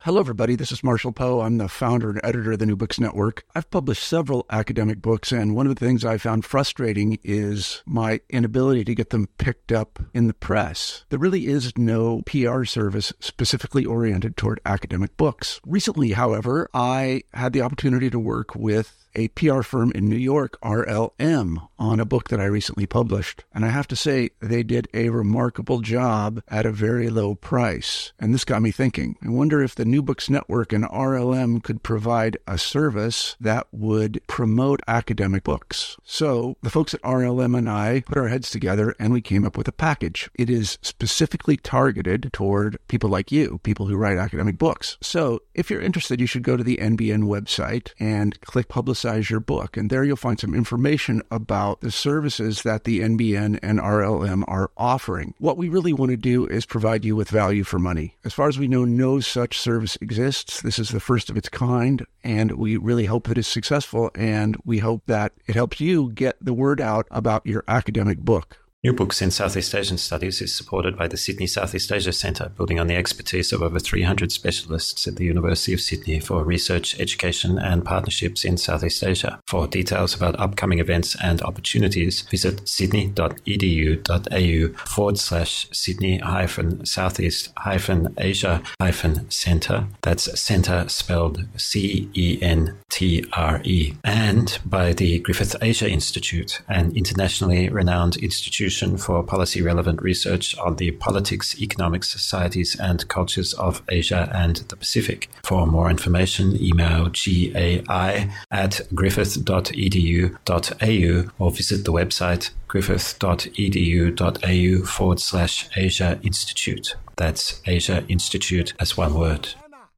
Hello, everybody. This is Marshall Poe. I'm the founder and editor of the New Books Network. I've published several academic books, and one of the things I found frustrating is my inability to get them picked up in the press. There really is no PR service specifically oriented toward academic books. Recently, however, I had the opportunity to work with a PR firm in New York, RLM, on a book that I recently published. And I have to say, they did a remarkable job at a very low price. And this got me thinking. I wonder if the New Books Network and RLM could provide a service that would promote academic books. So the folks at RLM and I put our heads together and we came up with a package. It is specifically targeted toward people like you, people who write academic books. So if you're interested, you should go to the NBN website and click Publicize Your Book. And there you'll find some information about the services that the NBN and RLM are offering. What we really want to do is provide you with value for money. As far as we know, no such service exists. This is the first of its kind, and we really hope that it's successful, and we hope that it helps you get the word out about your academic book. New Books in Southeast Asian Studies is supported by the Sydney Southeast Asia Centre, building on the expertise of over 300 specialists at the University of Sydney for research, education and partnerships in Southeast Asia. For details about upcoming events and opportunities, visit sydney.edu.au/Sydney-Southeast-Asia-Centre. That's centre spelled CENTRE. And by the Griffith Asia Institute, an internationally renowned institution for policy-relevant research on the politics, economics, societies and cultures of Asia and the Pacific. For more information, email gai@griffith.edu.au or visit the website griffith.edu.au/Asia Institute. That's Asia Institute as one word.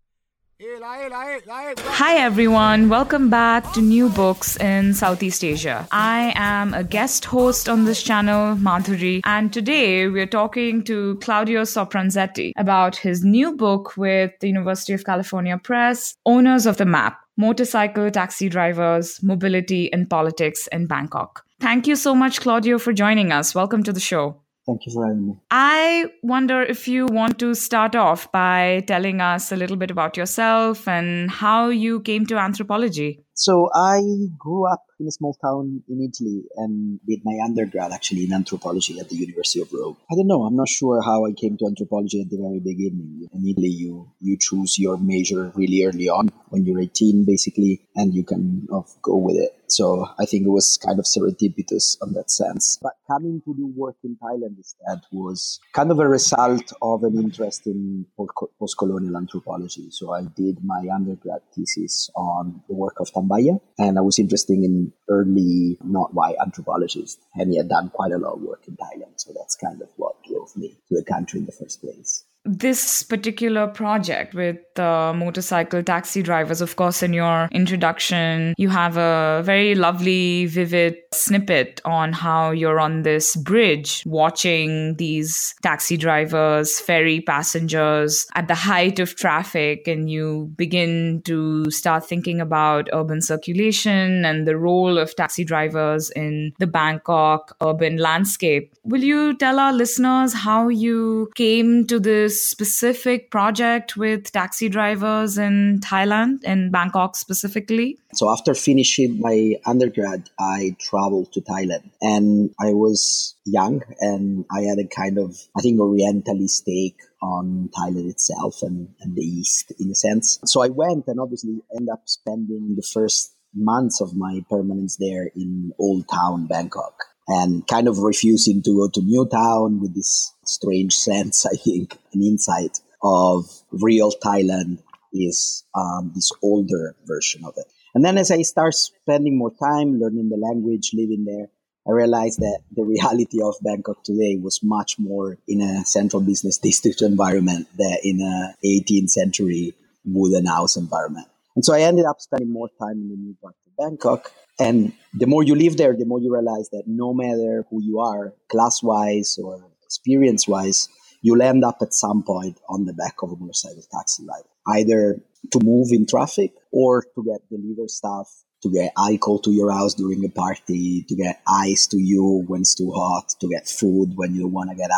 Hi everyone, welcome back to New Books in Southeast Asia. I am a guest host on this channel, Madhuri, and today we're talking to Claudio Sopranzetti about his new book with the University of California Press, Owners of the Map: Motorcycle Taxi Drivers, Mobility and Politics in Bangkok. Thank you so much, Claudio, for joining us. Welcome to the show. Thank you for having me. I wonder if you want to start off by telling us a little bit about yourself and how you came to anthropology. So I grew up in a small town in Italy and did my undergrad actually in anthropology at the University of Rome. I don't know, I'm not sure how I came to anthropology at the very beginning. In Italy, you choose your major really early on when you're 18 basically, and you can go with it. So I think it was kind of serendipitous on that sense. But coming to do work in Thailand instead was kind of a result of an interest in post-colonial anthropology. So I did my undergrad thesis on the work of Tambaya, and I was interested in early not white anthropologists, and he had done quite a lot of work in Thailand. So that's kind of what drove me to the country in the first place. This particular project with the motorcycle taxi drivers, of course, in your introduction, you have a very lovely, vivid snippet on how you're on this bridge watching these taxi drivers ferry passengers at the height of traffic, and you begin to start thinking about urban circulation and the role of taxi drivers in the Bangkok urban landscape. Will you tell our listeners how you came to this specific project with taxi drivers in Thailand, in Bangkok specifically? So after finishing my undergrad, I traveled to Thailand, and I was young and I had a kind of, I think, Orientalist take on Thailand itself and the East in a sense. So I went and obviously ended up spending the first months of my permanence there in Old Town, Bangkok, and kind of refusing to go to New Town with this strange sense, I think, an insight of real Thailand is this older version of it. And then as I start spending more time learning the language, living there, I realized that the reality of Bangkok today was much more in a central business district environment than in a 18th century wooden house environment. And so I ended up spending more time in the new part of Bangkok. And the more you live there, the more you realize that no matter who you are, class-wise or experience-wise, you'll end up at some point on the back of a motorcycle taxi ride, either to move in traffic or to get delivered stuff, to get alcohol to your house during a party, to get ice to you when it's too hot, to get food when you want to get out.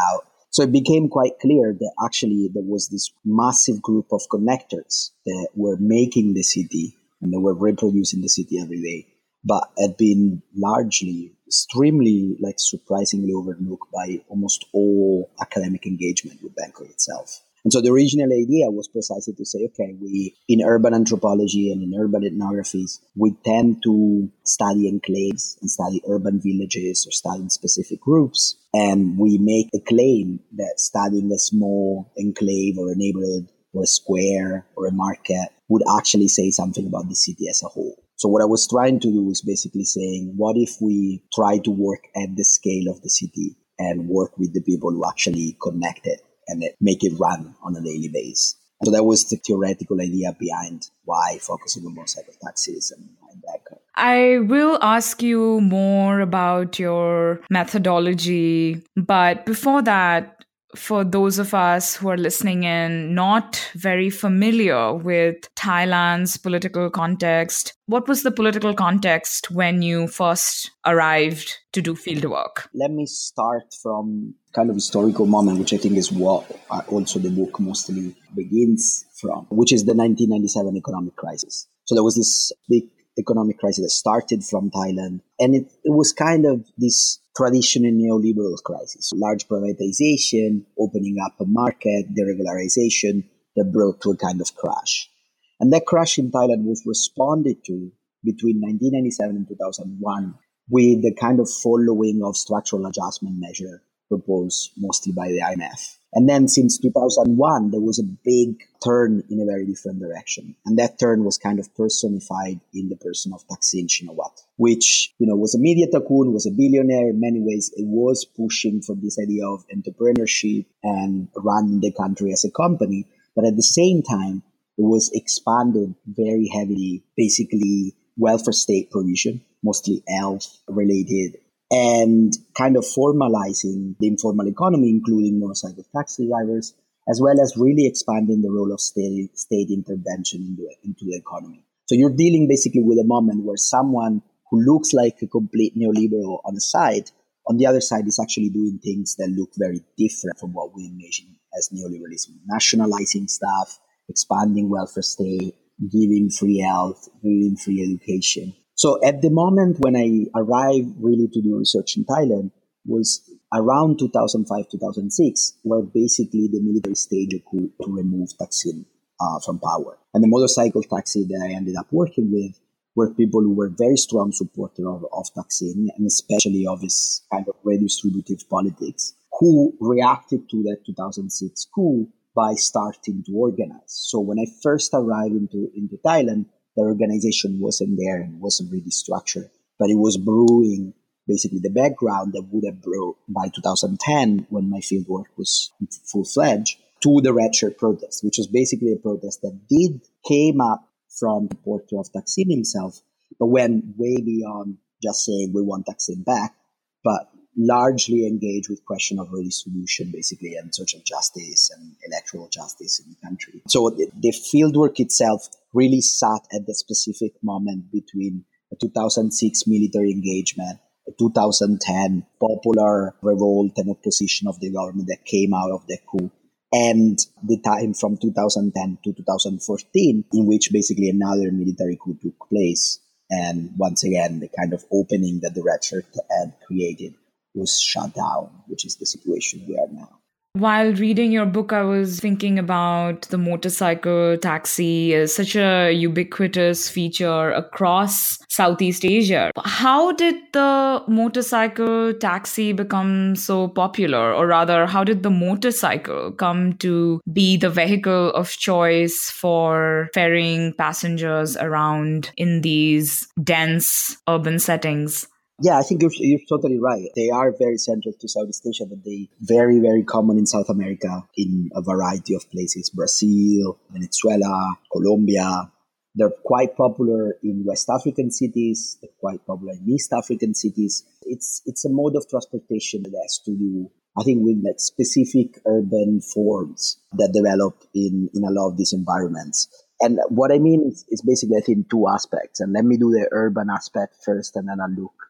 So it became quite clear that actually there was this massive group of connectors that were making the city and they were reproducing the city every day, but had been largely, extremely, surprisingly overlooked by almost all academic engagement with Bangkok itself. And so the original idea was precisely to say, okay, we, in urban anthropology and in urban ethnographies, we tend to study enclaves and study urban villages or study specific groups. And we make a claim that studying a small enclave or a neighborhood or a square or a market would actually say something about the city as a whole. So what I was trying to do was basically saying, what if we try to work at the scale of the city and work with the people who actually connect it and make it run on a daily basis? So that was the theoretical idea behind why focusing on motorcycle taxis and Bangkok. I will ask you more about your methodology, but before that, for those of us who are listening in, not very familiar with Thailand's political context, what was the political context when you first arrived to do fieldwork? Let me start from kind of historical moment, which I think is what also the book mostly begins from, which is the 1997 economic crisis. So there was this big economic crisis that started from Thailand, and it was kind of this traditional neoliberal crisis, large privatization, opening up a market, deregularization that brought to a kind of crash. And that crash in Thailand was responded to between 1997 and 2001 with the kind of following of structural adjustment measure proposed mostly by the IMF. And then since 2001, there was a big turn in a very different direction. And that turn was kind of personified in the person of Thaksin Shinawatra, which, was a media tycoon, was a billionaire. In many ways, it was pushing for this idea of entrepreneurship and running the country as a company. But at the same time, it was expanded very heavily, basically welfare state provision, mostly health related, and kind of formalizing the informal economy, including motorcycle taxi drivers, as well as really expanding the role of state intervention into the economy. So you're dealing basically with a moment where someone who looks like a complete neoliberal on the other side is actually doing things that look very different from what we envision as neoliberalism. Nationalizing stuff, expanding welfare state, giving free health, giving free education. So at the moment when I arrived really to do research in Thailand was around 2005, 2006, where basically the military staged a coup to remove Thaksin from power. And the motorcycle taxi that I ended up working with were people who were very strong supporters of Thaksin, and especially of his kind of redistributive politics, who reacted to that 2006 coup by starting to organize. So when I first arrived into Thailand, the organization wasn't there and wasn't really structured, but it was brewing basically the background that would have brewed by 2010 when my fieldwork was full-fledged to the Red Shirt protest, which was basically a protest that came up from the supporter of Thaksin himself, but went way beyond just saying we want Thaksin back, but largely engaged with question of redistribution, basically, and social justice and electoral justice in the country. So the fieldwork itself really sat at the specific moment between the 2006 military engagement, the 2010 popular revolt and opposition of the government that came out of the coup, and the time from 2010 to 2014, in which basically another military coup took place. And once again, the kind of opening that the Red Shirt had created was shut down, which is the situation we are now. While reading your book, I was thinking about the motorcycle taxi as such a ubiquitous feature across Southeast Asia. How did the motorcycle taxi become so popular? Or rather, how did the motorcycle come to be the vehicle of choice for ferrying passengers around in these dense urban settings? Yeah, I think you're totally right. They are very central to Southeast Asia, but they very, very common in South America in a variety of places. Brazil, Venezuela, Colombia. They're quite popular in West African cities. They're quite popular in East African cities. It's a mode of transportation that has to do, I think, with like specific urban forms that develop in a lot of these environments. And what I mean is basically, I think, two aspects. And let me do the urban aspect first, and then I'll look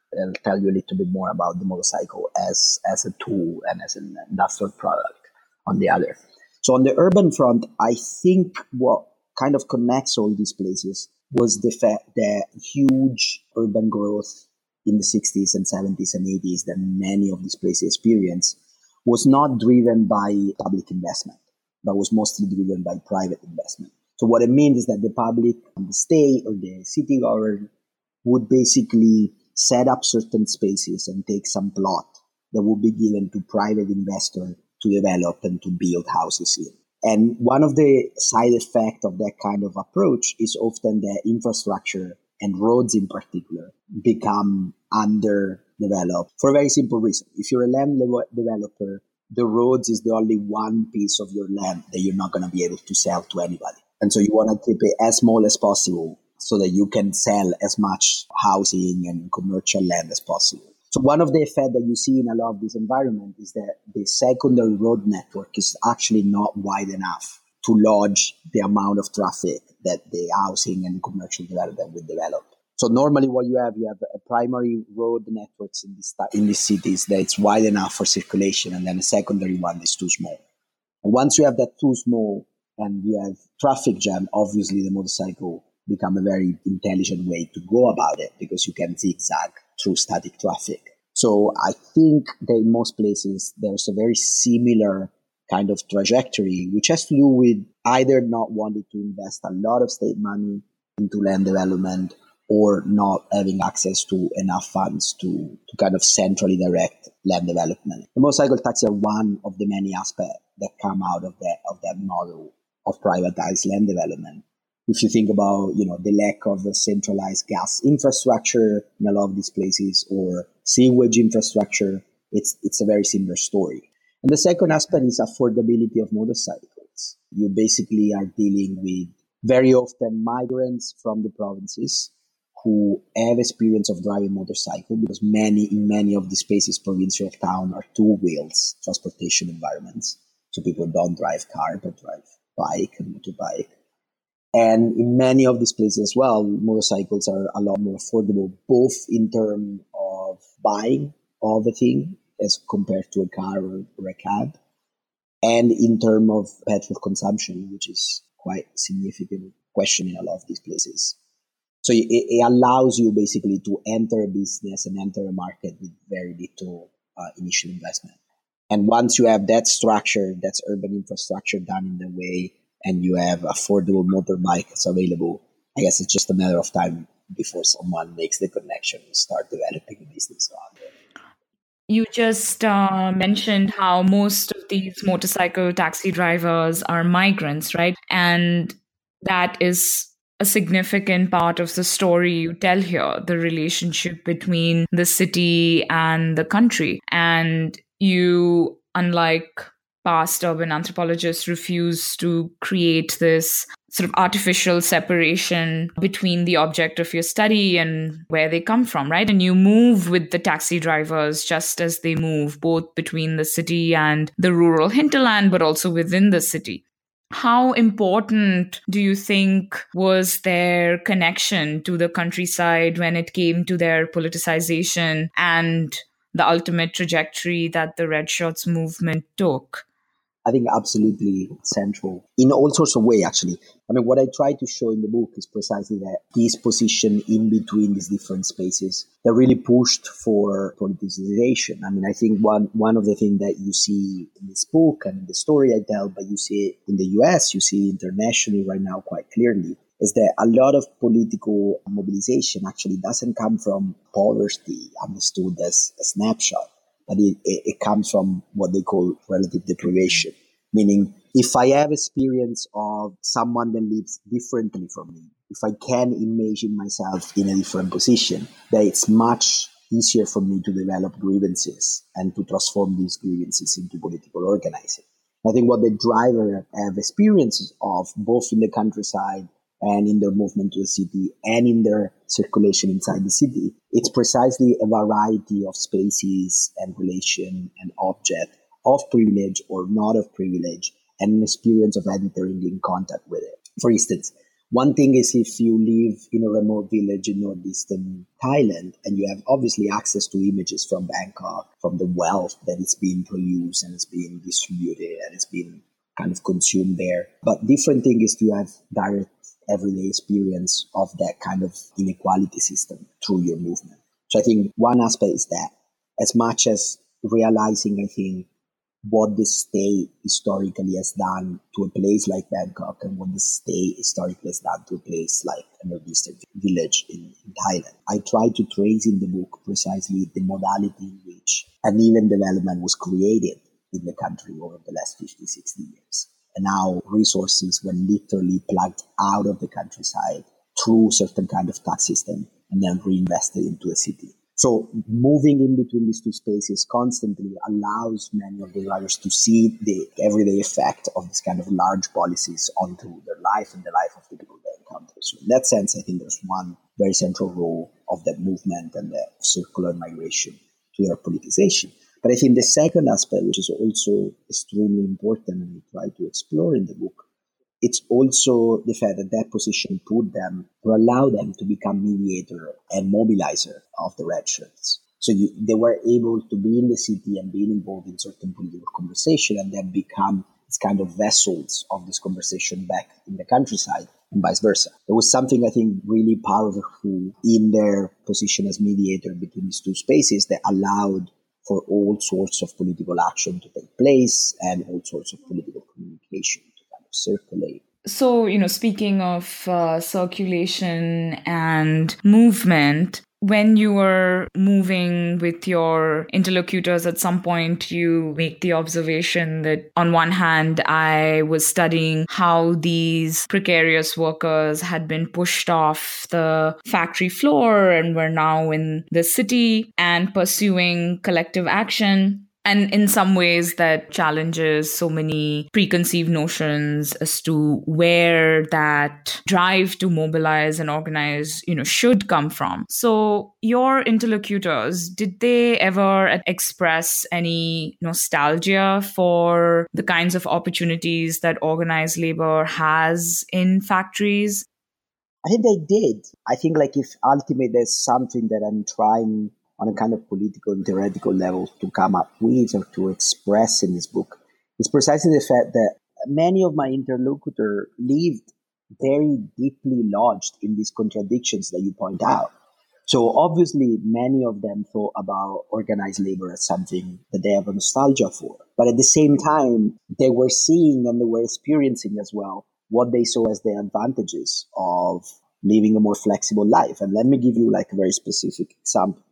I'll tell you a little bit more about the motorcycle as a tool and as an industrial product on the other. So on the urban front, I think what kind of connects all these places was the fact that huge urban growth in the 60s and 70s and 80s that many of these places experienced was not driven by public investment, but was mostly driven by private investment. So what it means is that the public, the state or the city government would basically set up certain spaces and take some plot that would be given to private investors to develop and to build houses in. And one of the side effects of that kind of approach is often that infrastructure and roads in particular become underdeveloped for a very simple reason. If you're a land developer, the roads is the only one piece of your land that you're not going to be able to sell to anybody. And so you want to keep it as small as possible so that you can sell as much housing and commercial land as possible. So one of the effects that you see in a lot of this environment is that the secondary road network is actually not wide enough to lodge the amount of traffic that the housing and commercial development will develop. So normally what you have a primary road networks in these cities that it's wide enough for circulation, and then a secondary one is too small. And once you have that too small and you have traffic jam, obviously the motorcycle become a very intelligent way to go about it because you can zigzag through static traffic. So I think that in most places there's a very similar kind of trajectory, which has to do with either not wanting to invest a lot of state money into land development or not having access to enough funds to kind of centrally direct land development. The motorcycle taxi are one of the many aspects that come out of that model of privatized land development. If you think about, the lack of a centralized gas infrastructure in a lot of these places or sewage infrastructure, it's a very similar story. And the second aspect is affordability of motorcycles. You basically are dealing with very often migrants from the provinces who have experience of driving motorcycle because in many of the spaces, provincial town are two wheels transportation environments. So people don't drive car, but drive bike and motorbike. And in many of these places as well, motorcycles are a lot more affordable, both in terms of buying of a thing as compared to a car or a cab, and in terms of petrol consumption, which is quite a significant question in a lot of these places. So it allows you basically to enter a business and enter a market with very little initial investment. And once you have that structure, that's urban infrastructure done in the way, and you have affordable motorbikes available, I guess it's just a matter of time before someone makes the connection and start developing a business around it. You just mentioned how most of these motorcycle taxi drivers are migrants, right? And that is a significant part of the story you tell here, the relationship between the city and the country. And you, unlike past urban anthropologists, refuse to create this sort of artificial separation between the object of your study and where they come from, right? And you move with the taxi drivers just as they move, both between the city and the rural hinterland, but also within the city. How important do you think was their connection to the countryside when it came to their politicization and the ultimate trajectory that the Red Shirts movement took? I think absolutely central in all sorts of ways, actually. I mean, what I try to show in the book is precisely that this position in between these different spaces that really pushed for politicization. I mean, I think one of the things that you see in this book and the story I tell, but you see it in the US, you see it internationally right now quite clearly, is that a lot of political mobilization actually doesn't come from poverty understood as a snapshot. But it comes from what they call relative deprivation, meaning if I have experience of someone that lives differently from me, if I can imagine myself in a different position, then it's much easier for me to develop grievances and to transform these grievances into political organizing. I think what the driver have experiences of, both in the countryside and in their movement to the city and in their circulation inside the city, it's precisely a variety of spaces and relation and object of privilege or not of privilege and an experience of entering in contact with it. For instance, One thing is if you live in a remote village in northeastern Thailand and you have obviously access to images from Bangkok, from the wealth that is being produced and is being distributed and it's being kind of consumed there. But different thing is to have direct everyday experience of that kind of inequality system through your movement. So I think one aspect is that, as much as realizing, I think, what the state historically has done to a place like Bangkok and what the state historically has done to a place like a northeastern village in Thailand. I try to trace in the book precisely the modality in which uneven development was created in the country over the last 50, 60 years. And now resources were literally plugged out of the countryside through certain kind of tax system and then reinvested into a city. So moving in between these two spaces constantly allows many of the drivers to see the everyday effect of this kind of large policies onto their life and the life of the people they encounter. So in that sense, I think there's one very central role of that movement and the circular migration to their politicization. But I think the second aspect, which is also extremely important and we try to explore in the book, it's also the fact that that position put them or allow them to become mediator and mobilizer of the red shirts. So they were able to be in the city and being involved in certain political conversation and then become this kind of vessels of this conversation back in the countryside and vice versa. There was something I think really powerful in their position as mediator between these two spaces that allowed for all sorts of political action to take place and all sorts of political communication circulate. So, speaking of circulation and movement, when you were moving with your interlocutors, at some point you make the observation that on one hand, I was studying how these precarious workers had been pushed off the factory floor and were now in the city and pursuing collective action. And in some ways that challenges so many preconceived notions as to where that drive to mobilize and organize, should come from. So your interlocutors, did they ever express any nostalgia for the kinds of opportunities that organized labor has in factories? I think they did. I think if ultimately there's something that I'm trying on a kind of political and theoretical level to come up with or to express in this book, is precisely the fact that many of my interlocutors lived very deeply lodged in these contradictions that you point out. So obviously, many of them thought about organized labor as something that they have a nostalgia for. But at the same time, they were seeing and they were experiencing as well what they saw as the advantages of living a more flexible life. And let me give you a very specific example.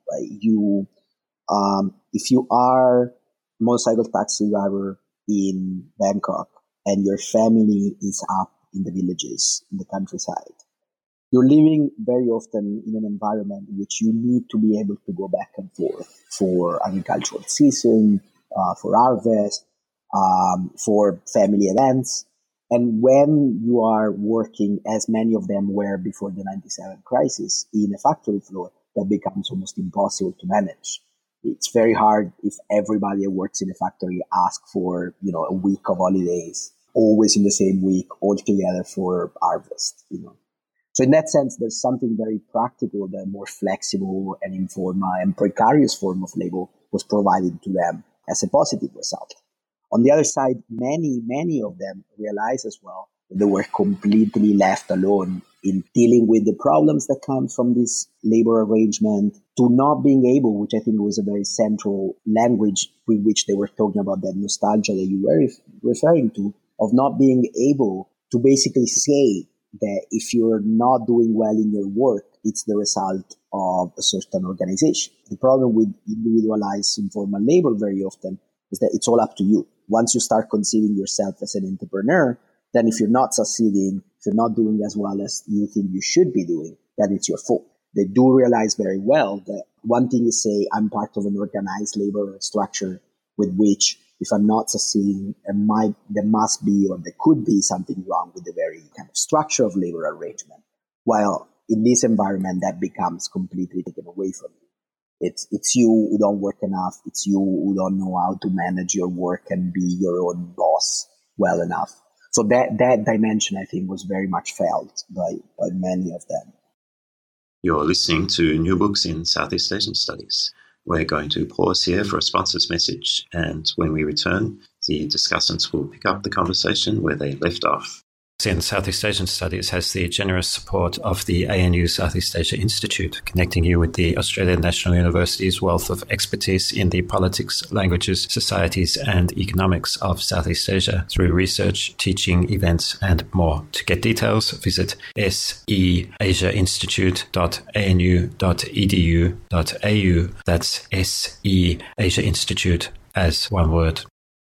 If you are a motorcycle taxi driver in Bangkok and your family is up in the villages, in the countryside, you're living very often in an environment in which you need to be able to go back and forth for agricultural season, for harvest, for family events. And when you are working, as many of them were before the 97 crisis, in a factory floor, that becomes almost impossible to manage. It's very hard if everybody who works in a factory asks for, a week of holidays, always in the same week, all together for harvest, So in that sense, there's something very practical that more flexible and informal and precarious form of labor was provided to them as a positive result. On the other side, many of them realized as well that they were completely left alone in dealing with the problems that come from this labor arrangement, to not being able, which I think was a very central language with which they were talking about that nostalgia that you were referring to, of not being able to basically say that if you're not doing well in your work, it's the result of a certain organization. The problem with individualized informal labor very often is that it's all up to you. Once you start conceiving yourself as an entrepreneur, then if you're not succeeding, if you're not doing as well as you think you should be doing, then it's your fault. They do realize very well that one thing is say, I'm part of an organized labor structure with which if I'm not succeeding, there must be or there could be something wrong with the very kind of structure of labor arrangement. While in this environment, that becomes completely taken away from you. It's you who don't work enough. It's you who don't know how to manage your work and be your own boss well enough. So that dimension, I think, was very much felt by many of them. You're listening to New Books in Southeast Asian Studies. We're going to pause here for a sponsor's message, and when we return, the discussants will pick up the conversation where they left off. In Southeast Asian Studies has the generous support of the ANU Southeast Asia Institute, connecting you with the Australian National University's wealth of expertise in the politics, languages, societies and economics of Southeast Asia through research, teaching, events and more. To get details, visit seasiainstitute.anu.edu.au. That's SE Asia Institute as one word.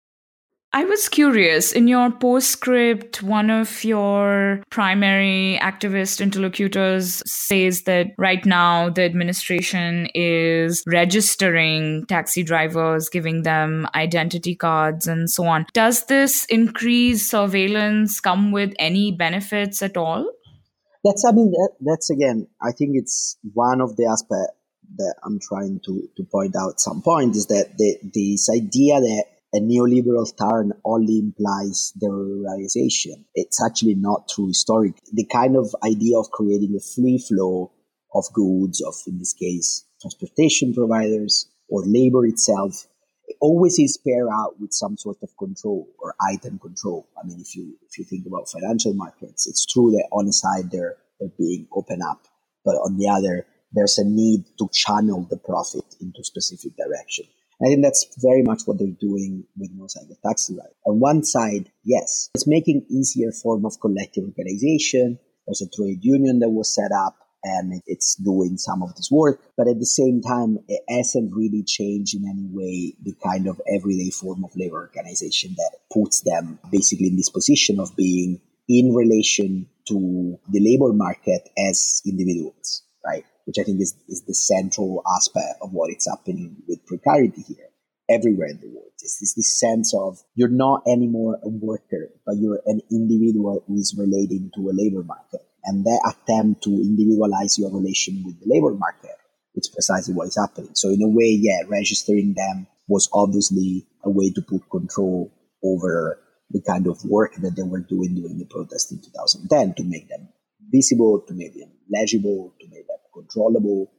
I was curious, in your postscript, one of your primary activist interlocutors says that right now the administration is registering taxi drivers, giving them identity cards and so on. Does this increased surveillance come with any benefits at all? That's again, I think it's one of the aspects that I'm trying to point out at some point is that this idea that a neoliberal turn only implies deregularization. It's actually not true historically. The kind of idea of creating a free flow of goods, of, in this case, transportation providers or labor itself, it always is paired out with some sort of control or item control. I mean, if you think about financial markets, it's true that on the side they're being opened up, but on the other, there's a need to channel the profit into a specific direction. I think that's very much what they're doing with motorcycle taxi ride. On one side, yes, it's making easier form of collective organization. There's a trade union that was set up and it's doing some of this work. But at the same time, it hasn't really changed in any way the kind of everyday form of labor organization that puts them basically in this position of being in relation to the labor market as individuals, right? Which I think is the central aspect of what is happening with precarity here, everywhere in the world. It's this sense of you're not anymore a worker, but you're an individual who is relating to a labor market. And that attempt to individualize your relation with the labor market, it's precisely what is happening. So in a way, yeah, registering them was obviously a way to put control over the kind of work that they were doing during the protest in 2010 to make them visible, to make them legible, to make them controllable,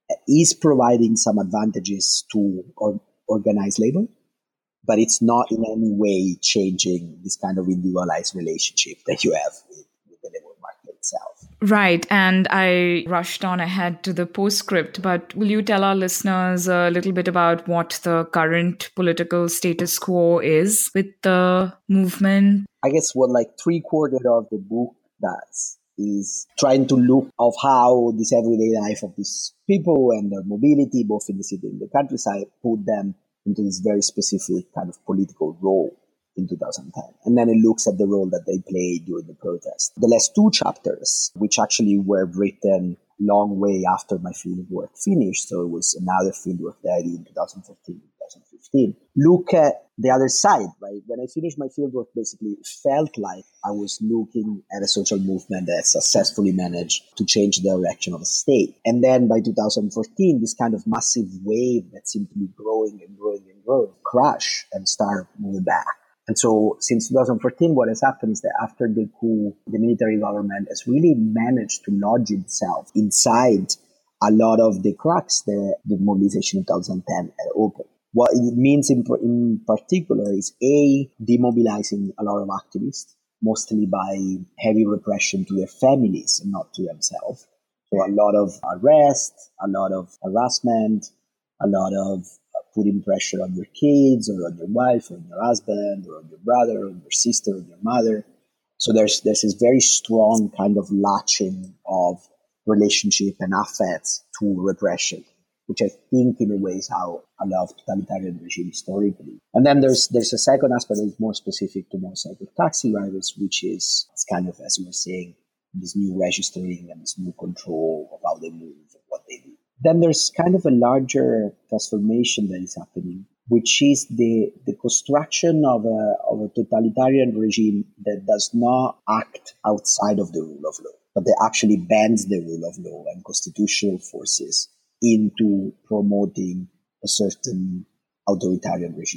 is providing some advantages to organized labor, but it's not in any way changing this kind of individualized relationship that you have with the labor market itself. Right. And I rushed on ahead to the postscript, but will you tell our listeners a little bit about what the current political status quo is with the movement? I guess what like 3/4 of the book does is trying to look of how this everyday life of these people and their mobility, both in the city and the countryside, put them into this very specific kind of political role in 2010. And then it looks at the role that they played during the protest. The last 2 chapters, which actually were written long way after my fieldwork finished, so it was another fieldwork that I did in 2014, 2015, look at the other side, right? When I finished my fieldwork, basically it felt like I was looking at a social movement that successfully managed to change the direction of a state. And then by 2014, this kind of massive wave that seemed to be growing and growing and growing crashed and started moving back. And so since 2014, what has happened is that after the coup, the military government has really managed to lodge itself inside a lot of the cracks that the mobilization in 2010 had opened. What it means in particular is demobilizing a lot of activists, mostly by heavy repression to their families and not to themselves. So a lot of arrests, a lot of harassment, a lot of putting pressure on your kids or on your wife or on your husband or on your brother or on your sister or your mother. So there's this very strong kind of latching of relationship and affects to repression, which I think in a way is how a lot of totalitarian regimes historically. And then there's a second aspect that is more specific to motorcycle taxi riders, which is it's kind of, as you were saying, this new registering and this new control of how they move and what they do. Then there's kind of a larger transformation that is happening, which is the construction of a totalitarian regime that does not act outside of the rule of law, but that actually bends the rule of law and constitutional forces into promoting a certain authoritarian regime.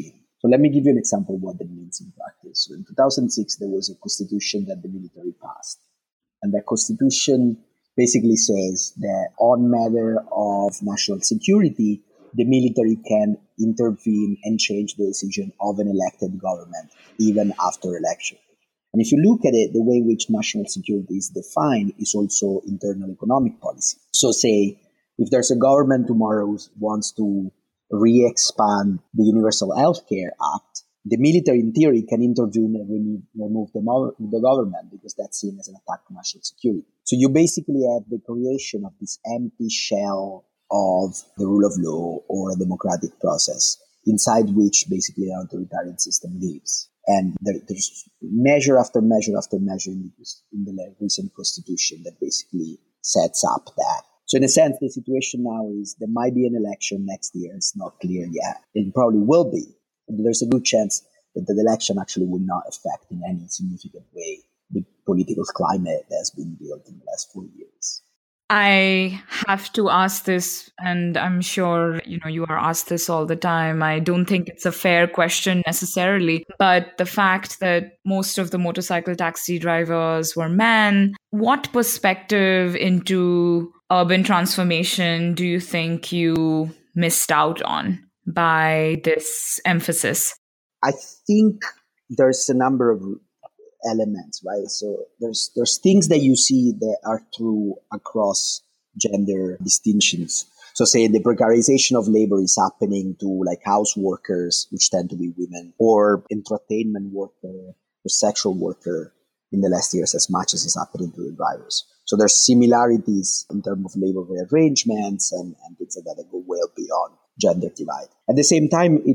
So let me give you an example of what that means in practice. So in 2006, there was a constitution that the military passed. And that constitution basically says that on matter of national security, the military can intervene and change the decision of an elected government, even after election. And if you look at it, the way in which national security is defined is also internal economic policy. So say, if there's a government tomorrow who wants to re-expand the Universal Health Care Act, the military in theory can intervene and remove the government because that's seen as an attack on national security. So you basically have the creation of this empty shell of the rule of law or a democratic process inside which basically an authoritarian system lives. And there's measure after measure after measure in the recent constitution that basically sets up that. So in a sense, the situation now is there might be an election next year. It's not clear yet. It probably will be. But there's a good chance that the election actually will not affect in any significant way the political climate that has been built in the last 4 years. I have to ask this, and I'm sure, you are asked this all the time. I don't think it's a fair question necessarily, but the fact that most of the motorcycle taxi drivers were men, what perspective into urban transformation do you think you missed out on by this emphasis? I think there's a number of elements, right? So there's things that you see that are true across gender distinctions. So say the precarization of labor is happening to like house workers, which tend to be women, or entertainment worker or sexual worker in the last years as much as is happening to the drivers. So there's similarities in terms of labor rearrangements and things like that go well beyond gender divide. At the same time, it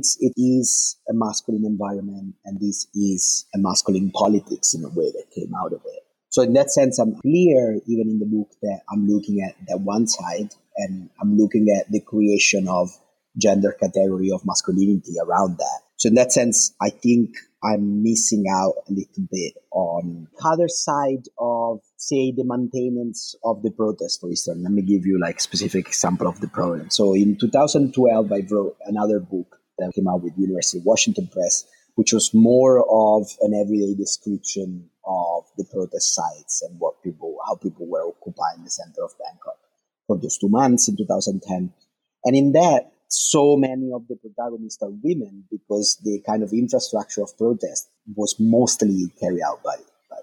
is a masculine environment, and this is a masculine politics in a way that came out of it. So in that sense, I'm clear, even in the book, that I'm looking at that one side, and I'm looking at the creation of gender category of masculinity around that. So in that sense, I think I'm missing out a little bit on the other side of, say, the maintenance of the protest, for instance. Let me give you like a specific example of the problem. So in 2012, I wrote another book that came out with University of Washington Press, which was more of an everyday description of the protest sites and how people were occupying the center of Bangkok for those 2 months in 2010. And in that, so many of the protagonists are women because the kind of infrastructure of protest was mostly carried out by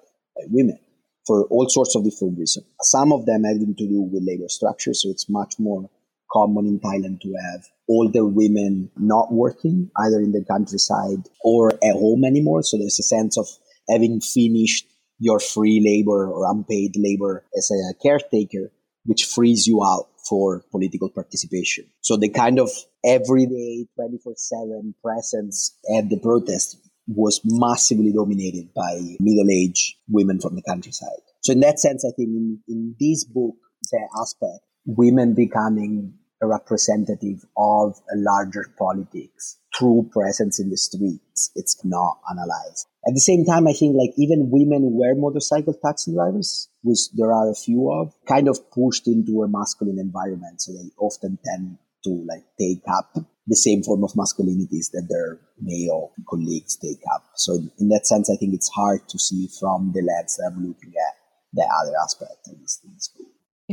women for all sorts of different reasons. Some of them having to do with labor structure. So it's much more common in Thailand to have older women not working either in the countryside or at home anymore. So there's a sense of having finished your free labor or unpaid labor as a caretaker, which frees you out for political participation. So the kind of everyday 24/7 presence at the protest was massively dominated by middle-aged women from the countryside. So in that sense, I think in this book, the aspect, women becoming a representative of a larger politics through presence in the streets, it's not analyzed. At the same time, I think like even women who were motorcycle taxi drivers, which there are a few of, kind of pushed into a masculine environment. So they often tend to like take up the same form of masculinities that their male colleagues take up. So in that sense, I think it's hard to see from the lens that I'm looking at the other aspect of this book.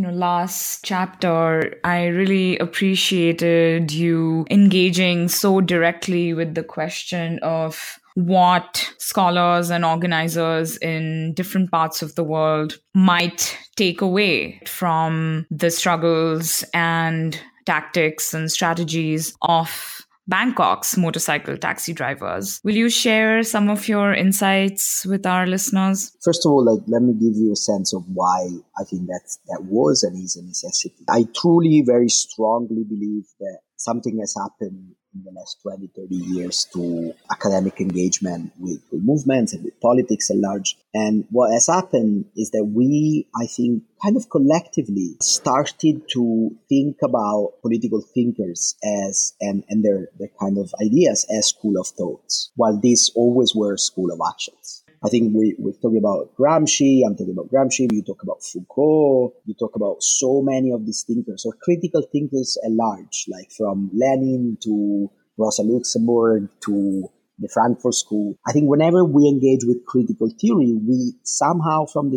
Last chapter, I really appreciated you engaging so directly with the question of what scholars and organizers in different parts of the world might take away from the struggles and tactics and strategies of Bangkok's motorcycle taxi drivers. Will you share some of your insights with our listeners? First of all, let me give you a sense of why I think that was and is a necessity. I truly, very strongly believe that something has happened in the last 20, 30 years to academic engagement with movements and with politics at large. And what has happened is that we, I think, kind of collectively started to think about political thinkers as and their kind of ideas as school of thoughts, while these always were school of actions. I think we're talking about Gramsci, I'm talking about Gramsci, you talk about Foucault, you talk about so many of these thinkers, or critical thinkers at large, like from Lenin to Rosa Luxemburg to the Frankfurt School. I think whenever we engage with critical theory, we somehow from the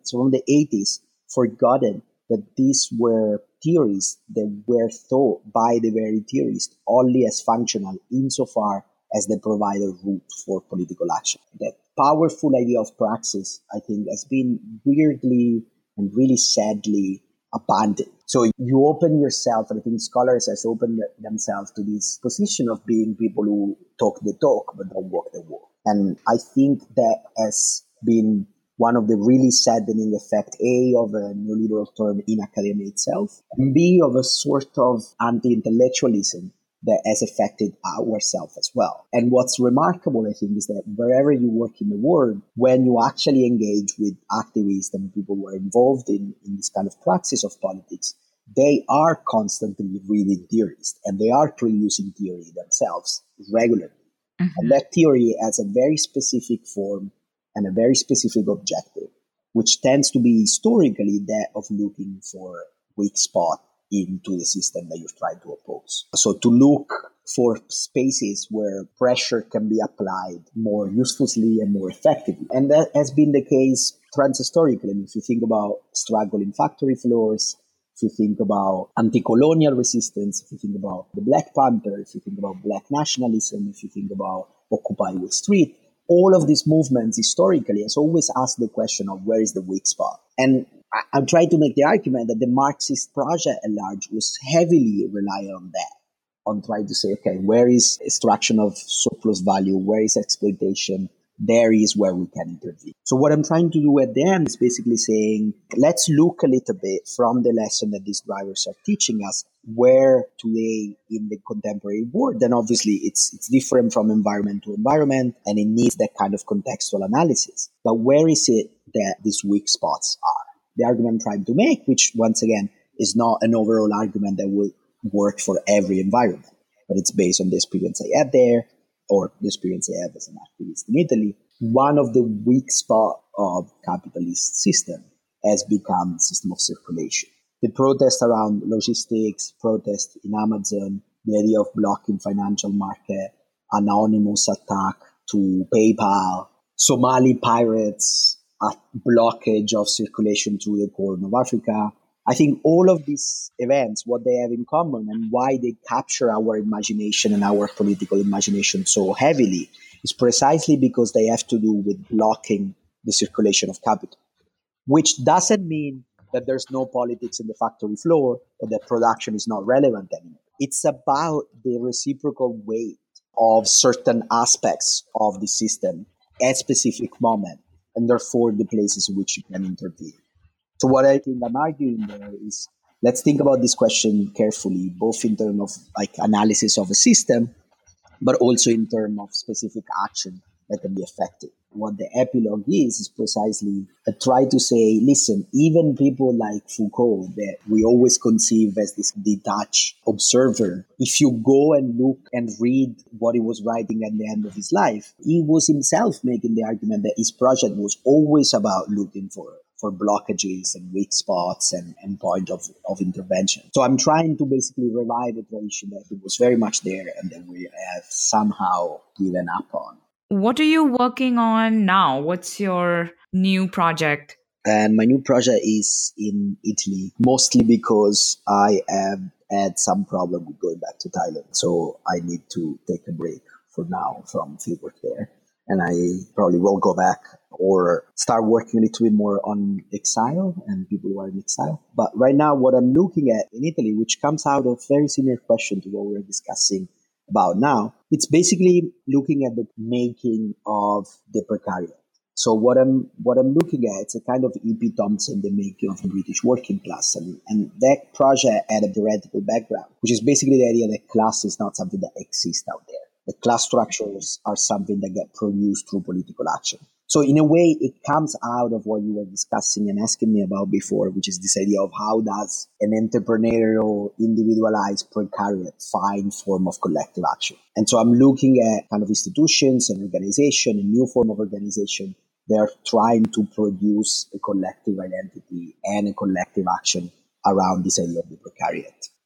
80s forgotten that these were theories that were thought by the very theorists only as functional insofar as they provide a route for political action. That powerful idea of praxis, I think, has been weirdly and really sadly abandoned. So you open yourself, and I think scholars has opened themselves to this position of being people who talk the talk but don't walk the walk. And I think that has been one of the really saddening effects, A, of a neoliberal turn in academia itself, and B, of a sort of anti-intellectualism that has affected ourselves as well. And what's remarkable, I think, is that wherever you work in the world, when you actually engage with activists and people who are involved in this kind of praxis of politics, they are constantly reading theories and they are producing theory themselves regularly. Mm-hmm. And that theory has a very specific form and a very specific objective, which tends to be historically that of looking for weak spot into the system that you're trying to oppose. So to look for spaces where pressure can be applied more usefully and more effectively. And that has been the case transhistorically. If you think about struggle in factory floors, if you think about anti-colonial resistance, if you think about the Black Panther, if you think about Black nationalism, if you think about Occupy Wall Street, all of these movements historically has always asked the question of where is the weak spot. And I'm trying to make the argument that the Marxist project at large was heavily reliant on that, on trying to say, okay, where is extraction of surplus value? Where is exploitation? There is where we can intervene. So what I'm trying to do at the end is basically saying, let's look a little bit from the lesson that these drivers are teaching us, where today in the contemporary world, then obviously it's different from environment to environment, and it needs that kind of contextual analysis. But where is it that these weak spots are? The argument I'm trying to make, which once again is not an overall argument that will work for every environment, but it's based on the experience I had there, or the experience I have as an activist in Italy. One of the weak spots of capitalist system has become system of circulation. The protest around logistics, protest in Amazon, the idea of blocking financial market, anonymous attack to PayPal, Somali pirates, a blockage of circulation through the Horn of Africa. I think all of these events, what they have in common and why they capture our imagination and our political imagination so heavily is precisely because they have to do with blocking the circulation of capital, which doesn't mean that there's no politics in the factory floor or that production is not relevant anymore. It's about the reciprocal weight of certain aspects of the system at a specific moment, and therefore the places in which you can intervene. So what I think I'm arguing there is, let's think about this question carefully, both in terms of like analysis of a system, but also in terms of specific action that can be effective. What the epilogue is precisely a try to say, listen, even people like Foucault, that we always conceive as this detached observer, if you go and look and read what he was writing at the end of his life, he was himself making the argument that his project was always about looking for blockages and weak spots and point of intervention. So I'm trying to basically revive a tradition that it was very much there and that we have somehow given up on. What are you working on now? What's your new project? And my new project is in Italy, mostly because I have had some problem with going back to Thailand. So I need to take a break for now from fieldwork there. And I probably will go back or start working a little bit more on exile and people who are in exile. But right now, what I'm looking at in Italy, which comes out of a very similar question to what we're discussing about now, it's basically looking at the making of the precariat. So what I'm looking at, it's a kind of E.P. Thompson, the making of the British working class. And that project had a theoretical background, which is basically the idea that class is not something that exists out there. The class structures are something that get produced through political action. So in a way, it comes out of what you were discussing and asking me about before, which is this idea of how does an entrepreneurial, individualized precariat find form of collective action. And so I'm looking at kind of institutions and organization, a new form of organization. They're trying to produce a collective identity and a collective action around this idea of the precariat.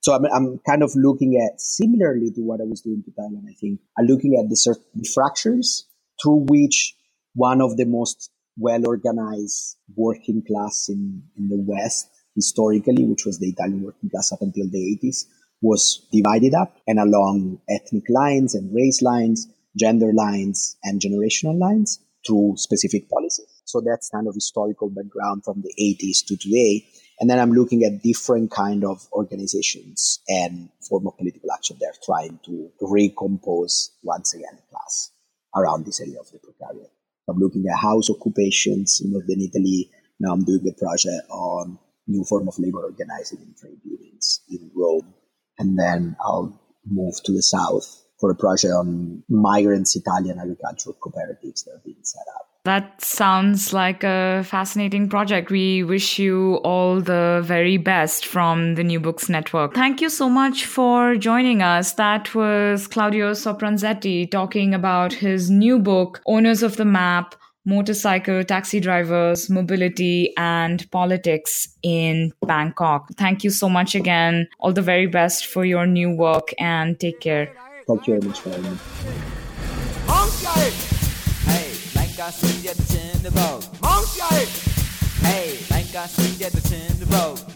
So I'm kind of looking at, similarly to what I was doing to Thailand, I think, I'm looking at the fractures through which one of the most well-organized working class in the West historically, which was the Italian working class up until the 80s, was divided up and along ethnic lines and race lines, gender lines, and generational lines through specific policies. So that's kind of historical background from the 80s to today. And then I'm looking at different kind of organizations and form of political action they're trying to recompose once again class around this area of the precariat. I'm looking at house occupations in Northern Italy. Now I'm doing a project on new form of labor organizing in trade unions in Rome. And then I'll move to the south for a project on migrants Italian agricultural cooperatives that are being set up. That sounds like a fascinating project. We wish you all the very best from the New Books Network. Thank you so much for joining us. That was Claudio Sopranzetti talking about his new book, Owners of the Map, Motorcycle Taxi Drivers, Mobility and Politics in Bangkok. Thank you so much again. All the very best for your new work and take care. Thank you very much for having me. Hey, like I see at the boat.